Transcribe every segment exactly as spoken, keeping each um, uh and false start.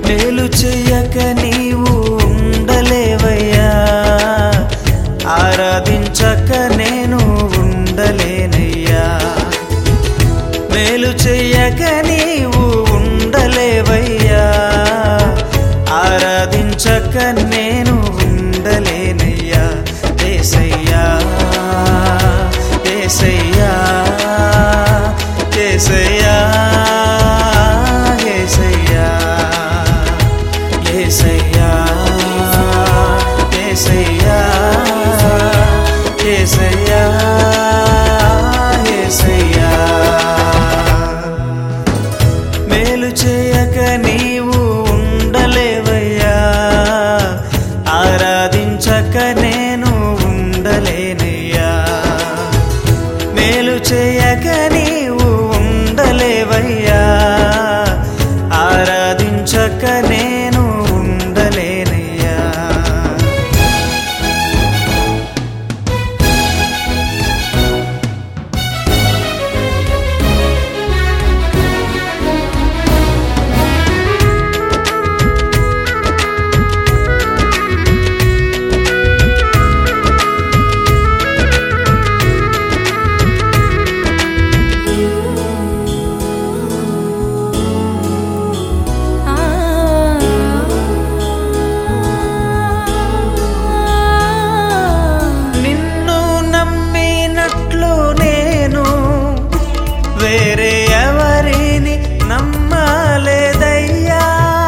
మేలు చెయ్యక నీవు ఉండలేవయ్యా, ఆరాధించక నేను ఉండలేనయ్యా. మేలు చెయ్యక నీవు ఉండలేవయ్యా, ఆరాధించక నేను ఉండలేనయ్యా. యేసయ్యా యేసయ్యా యేసయ్యా యేసయ్యా యేసయ్యా యేసయ్యా యేసయ్యా యేసయ్యా. మేలు చేయక నీవు ఉండలేవయ్యా, ఆరాధించక నేను ఉండలేనయ్యా. మేలు చేయక నీవు ఉండలేవయ్యా, ఆరాధించక నేను ఉండలేనయ్యా. వేరే ఎవరిని నమ్మలేదయ్యా,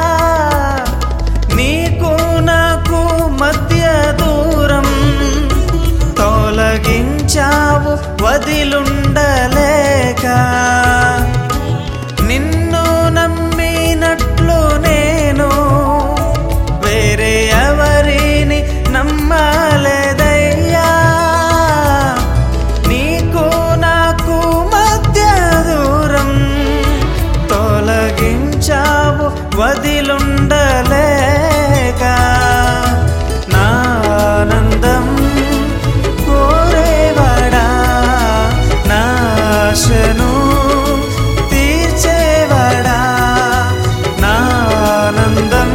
నీకు నాకు మధ్య దూరం తొలగించావు వదిలుండలేక. నిన్ను నమ్మినట్లు నేను వేరే ఎవరిని నమ్మలేదయ్యా, నీకు నాకు తొలగించావు వదిలుండలేక. నా ఆనందం కోరేవాడా, నా ఆశను తీర్చేవాడా. నా ఆనందం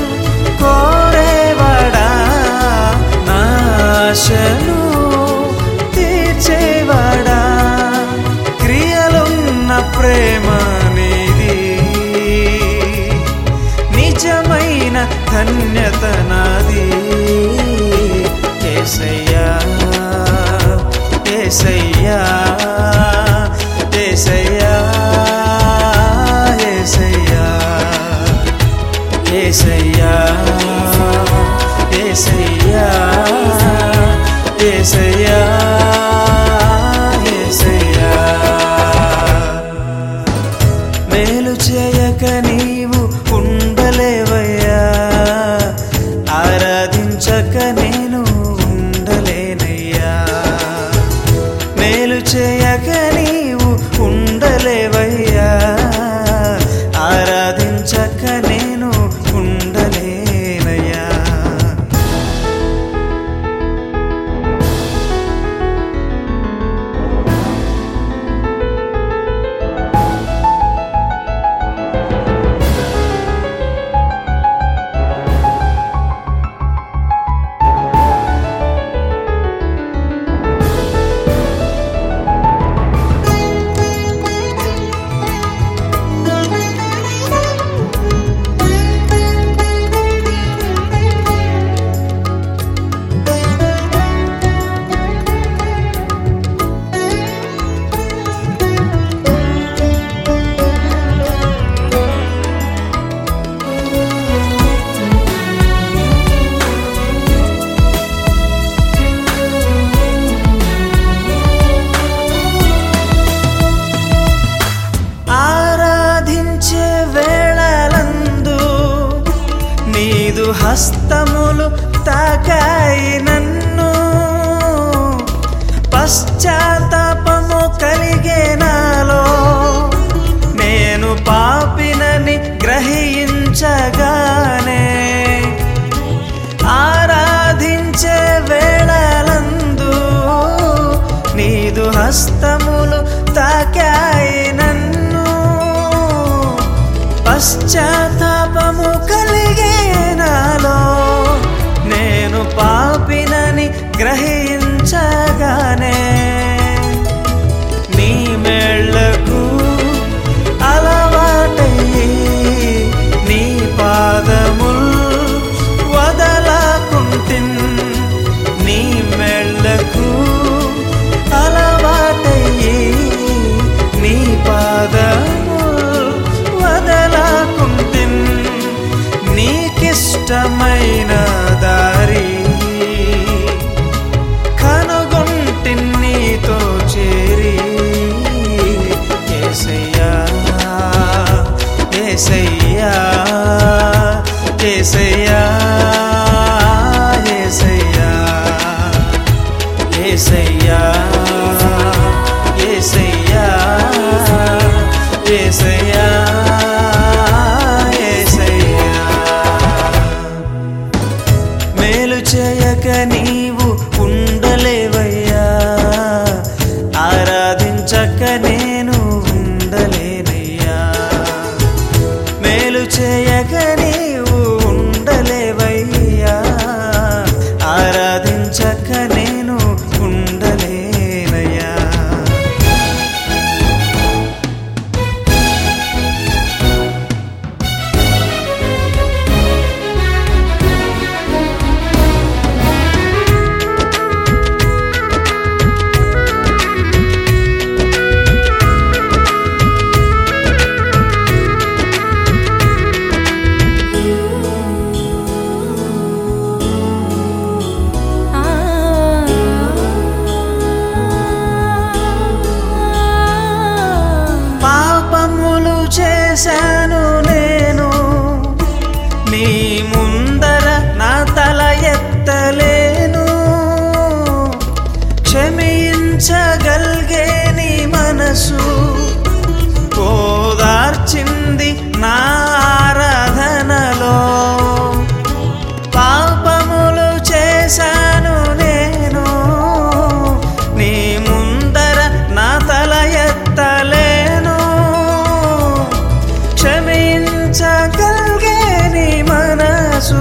కోరేవాడా, నా ఆశను తీర్చేవాడా. క్రియలున్న ప్రేమ నిజమైన ధన్యత నాది. యేసయ్యా యేసయ్యా యేసయ్యా యేసయ్యా యేసయ్యా యేసయ్యా యేసయ్యా యేసయ్యా. మేలు చేయక నీవు ఉండలేవయ్యా, ఆరాధించక నేను ఉండలేనయ్యా. మేలు చేయక నీవు ఉండలేవయ్యా, ఆరాధించక నేను ఉండలేనయ్యా. హస్తములు తాకాయి నన్ను, పశ్చాత్తాపము కలిగే నాలో. నేను పాపినని గ్రహించగానే ఆరాధించే వేళలందు నీదు హస్తములు తాకాయి నన్ను, పశ్చాత్తాపము ఇష్టమైన దారి కనుగొంటి నీతో చేరి యేసయ్యా యేసయ్యా యేసయ్యా యేసయ్యా యేసయ్యా యేసయ్యా యేసయ్యా యేసయ్యా మేలు చేయక నీవు ఉండలేవయ్యా ఆరాధించక నేను ఉండలేనయ్యా మేలు చేయక నీవు ఉండలేవయ్యా ఆరాధించక నేను ఉండలేనయ్యా చేశాను నేను నీ ముందర నా తల ఎత్తలేను క్షమించగలిగే నీ మనసు ఓదార్చింది నా ఆరాధనలో పాపములు చేశాను నేను నీ ముందర నా తల ఎత్తలేను క్షమించగలిగే నీ మనసు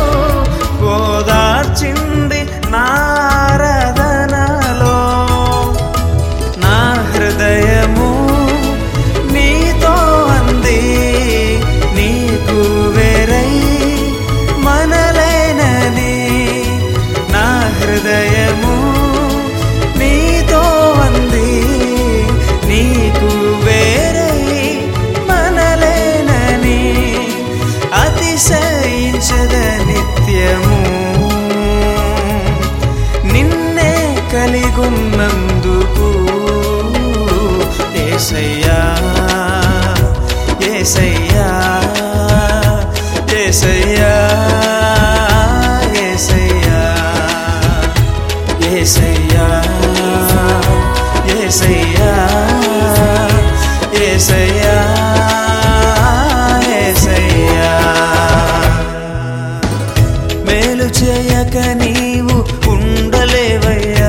ఓదార్చింది నా ఆరాధనలో నా హృదయము నీతో అంది నీకు వేరై మనలేనని నా హృదయము నీతో అంది నీకు వేరై అతిశయించద నిత్యము నిన్నే కలిగున్నందుకు యేసయ్యా యేసయ్యా యేసయ్యా యేసయ్యా యేసయ్యా యేసయ్యా యేసయ్యా మేలు చేయక నీవు ఉండలేవయ్యా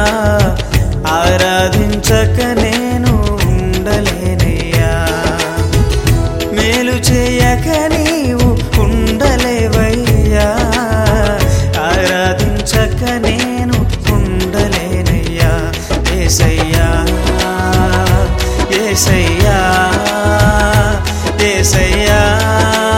ఆరాధించక నేను ఉండలేనయ్యా మేలు చేయక నీవు ఉండలేవయ్యా ఆరాధించక నేను ఉండలేనయ్యా యేసయ్యా యేసయ్యా యేసయ్యా